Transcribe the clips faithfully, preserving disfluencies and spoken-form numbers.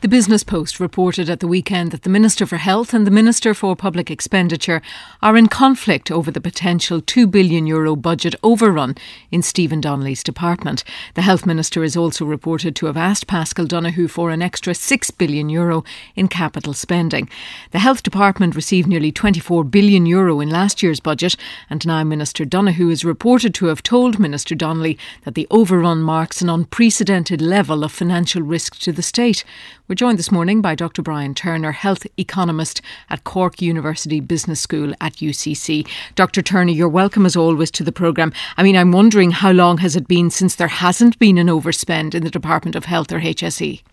The Business Post reported at the weekend that the Minister for Health and the Minister for Public Expenditure are in conflict over the potential two billion euro budget overrun in Stephen Donnelly's department. The Health Minister is also reported to have asked Paschal Donohoe for an extra six billion euro in capital spending. The Health Department received nearly twenty-four billion euro in last year's budget, and now Minister Donohoe is reported to have told Minister Donnelly that the overrun marks an unprecedented level of financial risk to the state. We're joined this morning by Doctor Brian Turner, health economist at Cork University Business School at U C C. Doctor Turner, you're welcome as always to the programme. I mean, I'm wondering how long has it been since there hasn't been an overspend in the Department of Health or H S E?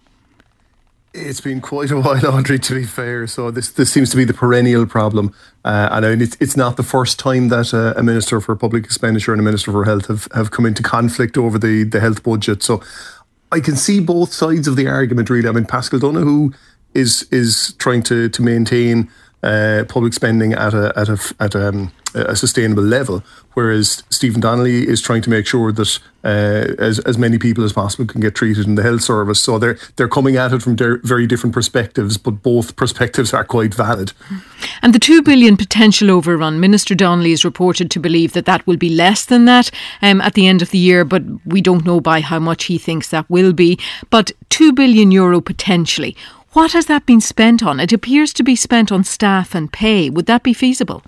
It's been quite a while, Audrey, to be fair. So this this seems to be the perennial problem. Uh, and I mean, it's, it's not the first time that uh, a Minister for Public Expenditure and a Minister for Health have, have come into conflict over the, the health budget. So I can see both sides of the argument, really. I mean, Paschal Donohoe is is trying to to maintain uh, public spending at a at a at um, a sustainable level, whereas Stephen Donnelly is trying to make sure that uh, as as many people as possible can get treated in the health service. So they're they're coming at it from very different perspectives, but both perspectives are quite valid. And the two billion potential overrun, Minister Donnelly is reported to believe that that will be less than that um, at the end of the year, but we don't know by how much he thinks that will be. But two billion euro potentially. What has that been spent on? It appears to be spent on staff and pay. Would that be feasible?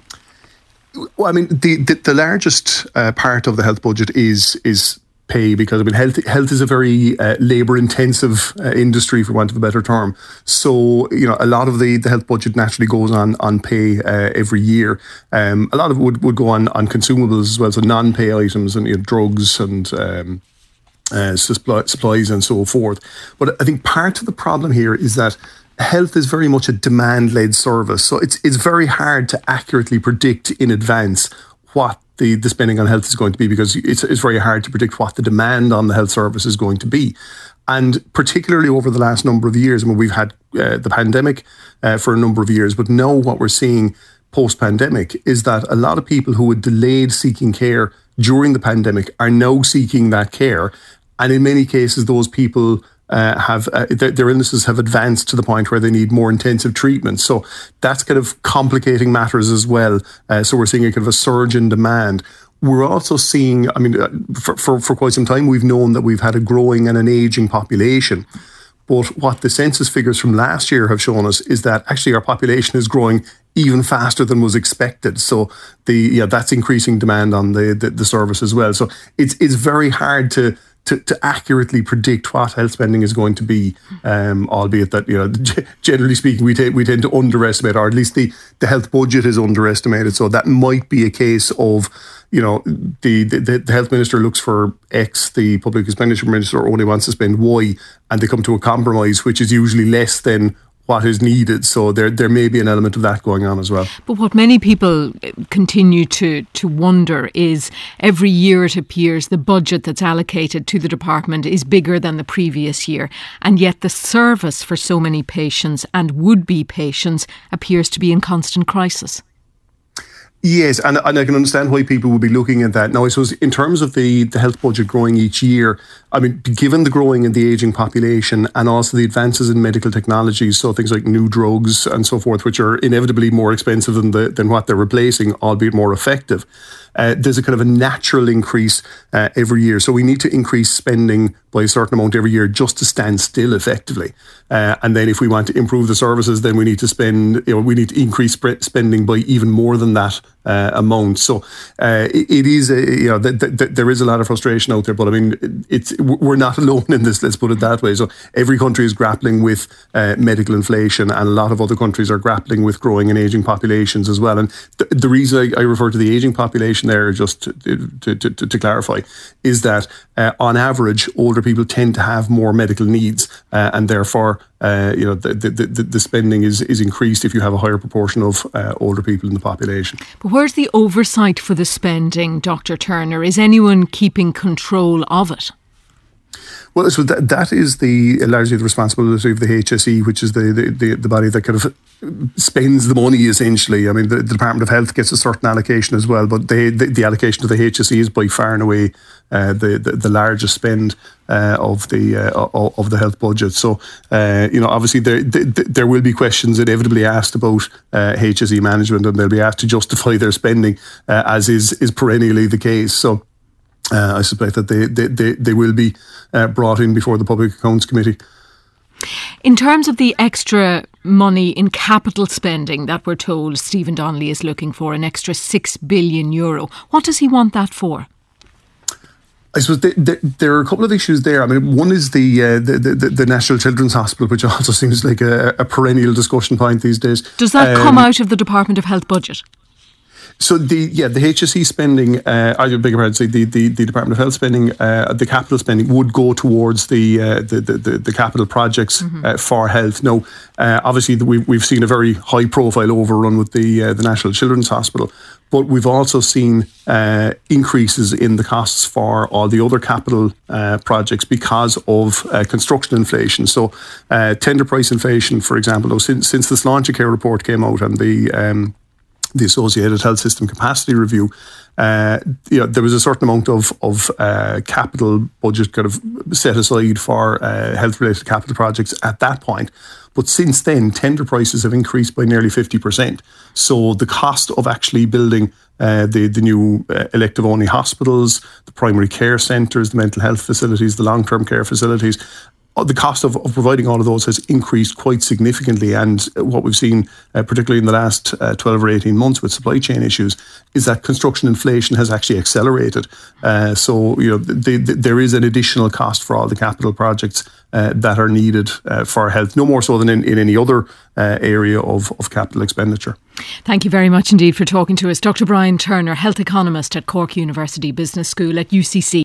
Well, I mean, the the, the largest uh, part of the health budget is is pay, because I mean, health health is a very uh, labour-intensive uh, industry, for want of a better term. So, you know, a lot of the, the health budget naturally goes on on pay uh, every year. Um, a lot of it would, would go on on consumables as well, so non-pay items and, you know, drugs and um, uh, supply, supplies and so forth. But I think part of the problem here is that health is very much a demand-led service. So it's it's very hard to accurately predict in advance what the, the spending on health is going to be, because it's, it's very hard to predict what the demand on the health service is going to be. And particularly over the last number of years, I mean, we've had uh, the pandemic uh, for a number of years, but now what we're seeing post-pandemic is that a lot of people who had delayed seeking care during the pandemic are now seeking that care. And in many cases, those people Uh, have uh, th- their illnesses have advanced to the point where they need more intensive treatment. So that's kind of complicating matters as well. Uh, so we're seeing a kind of a surge in demand. We're also seeing, I mean, uh, for, for, for quite some time, we've known that we've had a growing and an ageing population. But what the census figures from last year have shown us is that actually our population is growing even faster than was expected. So the yeah, that's increasing demand on the, the, the service as well. So it's it's very hard to To, to accurately predict what health spending is going to be, um, albeit that, you know, generally speaking, we, t- we tend to underestimate, or at least the, the health budget is underestimated. So that might be a case of, you know, the, the, the health minister looks for X, the public expenditure minister only wants to spend Y, and they come to a compromise, which is usually less than what is needed. So there there may be an element of that going on as well. But what many people continue to, to wonder is, every year it appears the budget that's allocated to the department is bigger than the previous year, and yet the service for so many patients and would-be patients appears to be in constant crisis. Yes, and, and I can understand why people would be looking at that. Now, I suppose in terms of the, the health budget growing each year, I mean, given the growing and the ageing population and also the advances in medical technologies, so things like new drugs and so forth, which are inevitably more expensive than the, than what they're replacing, albeit more effective, uh, there's a kind of a natural increase uh, every year. So we need to increase spending by a certain amount every year just to stand still effectively. Uh, and then if we want to improve the services, then we need to spend, you know, we need to increase sp- spending by even more than that uh, amount. So uh, it, it is, a, you know, th- th- there is a lot of frustration out there, but I mean, it's we're not alone in this, let's put it that way. So every country is grappling with uh, medical inflation, and a lot of other countries are grappling with growing and ageing populations as well. And th- the reason I, I refer to the ageing population there, just to, to, to, to clarify, is that uh, on average, older people tend to have more medical needs, uh, and therefore, uh, you know, the, the, the, the spending is, is increased if you have a higher proportion of uh, older people in the population. But where's the oversight for the spending, Doctor Turner? Is anyone keeping control of it? Well, so that, that is the largely the responsibility of the H S E, which is the, the, the, the body that kind of spends the money essentially. I mean, the, the Department of Health gets a certain allocation as well, but they, the, the allocation to the H S E is by far and away uh, the, the the largest spend uh, of the uh, of the health budget. So, uh, you know, obviously there, there there will be questions inevitably asked about uh, H S E management, and they'll be asked to justify their spending, uh, as is is perennially the case. So. Uh, I suspect that they, they, they, they will be uh, brought in before the Public Accounts Committee. In terms of the extra money in capital spending that we're told Stephen Donnelly is looking for, an extra six billion euro, what does he want that for? I suppose the, the, there are a couple of issues there. I mean, one is the, uh, the, the the National Children's Hospital, which also seems like a, a perennial discussion point these days. Does that um, come out of the Department of Health budget? So the yeah the H S E spending, uh, I beg your pardon, say the, the the Department of Health spending, uh, the capital spending would go towards the uh, the, the, the the capital projects mm-hmm. uh, for health. Now, uh, obviously we we've seen a very high profile overrun with the uh, the National Children's Hospital, but we've also seen uh, increases in the costs for all the other capital uh, projects because of uh, construction inflation. So uh, tender price inflation, for example, since since this Launch Care report came out and the um, the Associated Health System Capacity Review, uh, you know, there was a certain amount of of uh, capital budget kind of set aside for uh, health-related capital projects at that point. But since then, tender prices have increased by nearly fifty percent. So the cost of actually building uh, the, the new uh, elective-only hospitals, the primary care centres, the mental health facilities, the long-term care facilities, the cost of, of providing all of those has increased quite significantly. And what we've seen, uh, particularly in the last uh, twelve or eighteen months with supply chain issues, is that construction inflation has actually accelerated. Uh, so, you know, the, the, there is an additional cost for all the capital projects uh, that are needed uh, for health, no more so than in, in any other uh, area of, of capital expenditure. Thank you very much indeed for talking to us. Doctor Brian Turner, health economist at Cork University Business School at U C C.